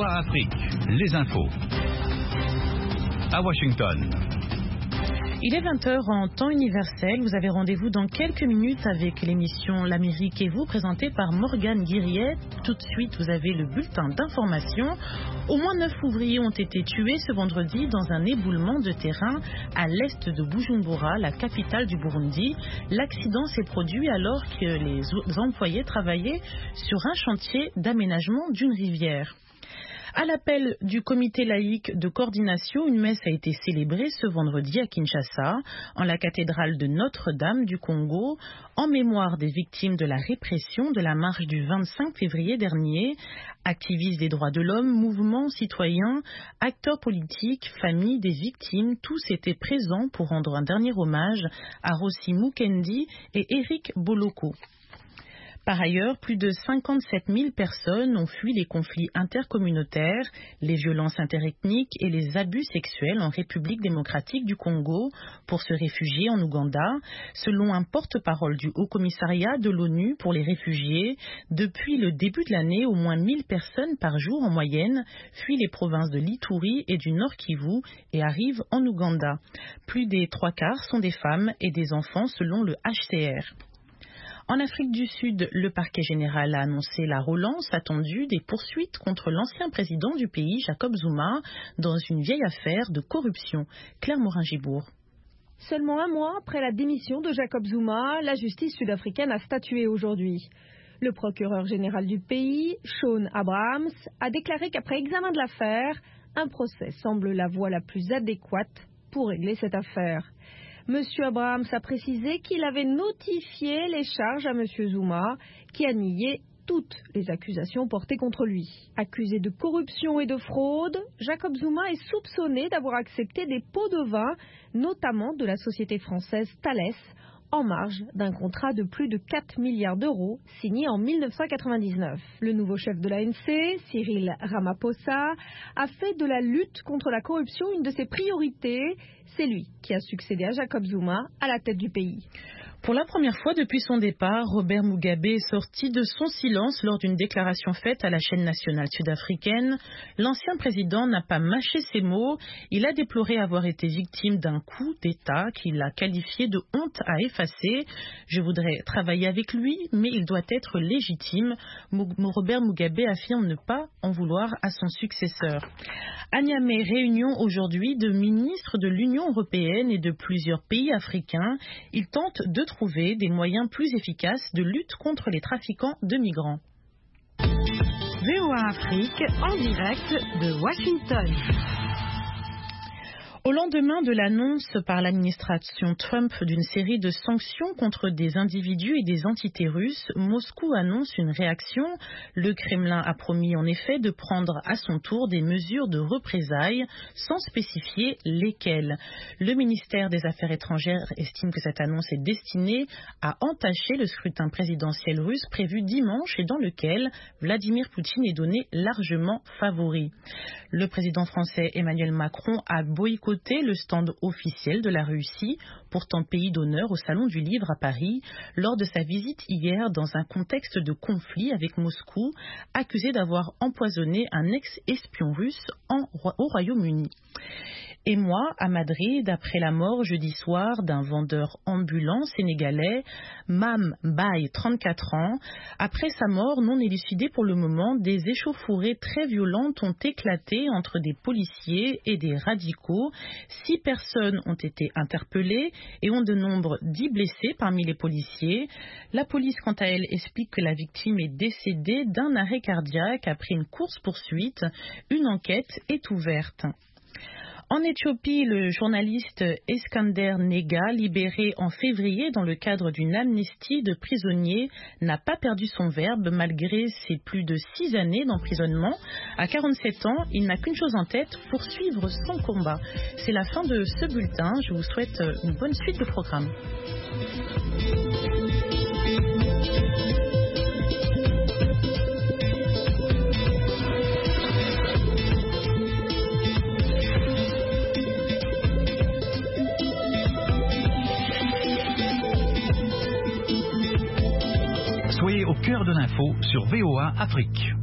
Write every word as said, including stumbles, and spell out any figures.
O A Afrique, les infos. À Washington. Il est vingt heures en temps universel. Vous avez rendez-vous dans quelques minutes avec l'émission L'Amérique et vous, présentée par Morgane Guiriet. Tout de suite, vous avez le bulletin d'information. Au moins neuf ouvriers ont été tués ce vendredi dans un éboulement de terrain à l'est de Bujumbura, la capitale du Burundi. L'accident s'est produit alors que les employés travaillaient sur un chantier d'aménagement d'une rivière. À l'appel du comité laïque de coordination, une messe a été célébrée ce vendredi à Kinshasa, en la cathédrale de Notre-Dame du Congo, en mémoire des victimes de la répression de la marche du vingt-cinq février dernier. Activistes des droits de l'homme, mouvements citoyens, acteurs politiques, familles des victimes, tous étaient présents pour rendre un dernier hommage à Rossi Mukendi et Eric Boloko. Par ailleurs, plus de cinquante-sept mille personnes ont fui les conflits intercommunautaires, les violences interethniques et les abus sexuels en République démocratique du Congo pour se réfugier en Ouganda. Selon un porte-parole du Haut-Commissariat de l'ONU pour les réfugiés, depuis le début de l'année, au moins mille personnes par jour en moyenne fuient les provinces de l'Ituri et du Nord Kivu et arrivent en Ouganda. Plus des trois quarts sont des femmes et des enfants selon le H C R. En Afrique du Sud, le parquet général a annoncé la relance attendue des poursuites contre l'ancien président du pays, Jacob Zuma, dans une vieille affaire de corruption. Claire Morin-Gibourg. Seulement un mois après la démission de Jacob Zuma, la justice sud-africaine a statué aujourd'hui. Le procureur général du pays, Shaun Abrahams, a déclaré qu'après examen de l'affaire, un procès semble la voie la plus adéquate pour régler cette affaire. Monsieur Abrahams a précisé qu'il avait notifié les charges à Monsieur Zuma, qui a nié toutes les accusations portées contre lui. Accusé de corruption et de fraude, Jacob Zuma est soupçonné d'avoir accepté des pots de vin, notamment de la société française Thales, en marge d'un contrat de plus de quatre milliards d'euros signé en mille neuf cent quatre-vingt-dix-neuf. Le nouveau chef de l'A N C, Cyril Ramaphosa, a fait de la lutte contre la corruption une de ses priorités. C'est lui qui a succédé à Jacob Zuma à la tête du pays. Pour la première fois depuis son départ, Robert Mugabe est sorti de son silence lors d'une déclaration faite à la chaîne nationale sud-africaine. L'ancien président n'a pas mâché ses mots. Il a déploré avoir été victime d'un coup d'État qu'il a qualifié de honte à effacer. Je voudrais travailler avec lui, mais il doit être légitime. Robert Mugabe affirme ne pas en vouloir à son successeur. À Niamey, réunion aujourd'hui de ministres de l'Union européenne et de plusieurs pays africains. Ils tentent de trouver des moyens plus efficaces de lutte contre les trafiquants de migrants. V O A Afrique en direct de Washington. Au lendemain de l'annonce par l'administration Trump d'une série de sanctions contre des individus et des entités russes, Moscou annonce une réaction. Le Kremlin a promis en effet de prendre à son tour des mesures de représailles sans spécifier lesquelles. Le ministère des Affaires étrangères estime que cette annonce est destinée à entacher le scrutin présidentiel russe prévu dimanche et dans lequel Vladimir Poutine est donné largement favori. Le président français Emmanuel Macron a boycotté le stand officiel de la Russie, pourtant pays d'honneur au Salon du Livre à Paris, lors de sa visite hier dans un contexte de conflit avec Moscou, accusé d'avoir empoisonné un ex-espion russe en, au Royaume-Uni. Et moi, à Madrid, après la mort jeudi soir d'un vendeur ambulant sénégalais, Mam Baye, trente-quatre ans, après sa mort non élucidée pour le moment, des échauffourées très violentes ont éclaté entre des policiers et des radicaux. Six personnes ont été interpellées et on de nombre dix blessés parmi les policiers. La police, quant à elle, explique que la victime est décédée d'un arrêt cardiaque après une course-poursuite. Une enquête est ouverte. En Éthiopie, le journaliste Eskander Nega, libéré en février dans le cadre d'une amnistie de prisonniers, n'a pas perdu son verbe malgré ses plus de six années d'emprisonnement. À quarante-sept ans, il n'a qu'une chose en tête, poursuivre son combat. C'est la fin de ce bulletin. Je vous souhaite une bonne suite de programme. Soyez au cœur de l'info sur V O A Afrique.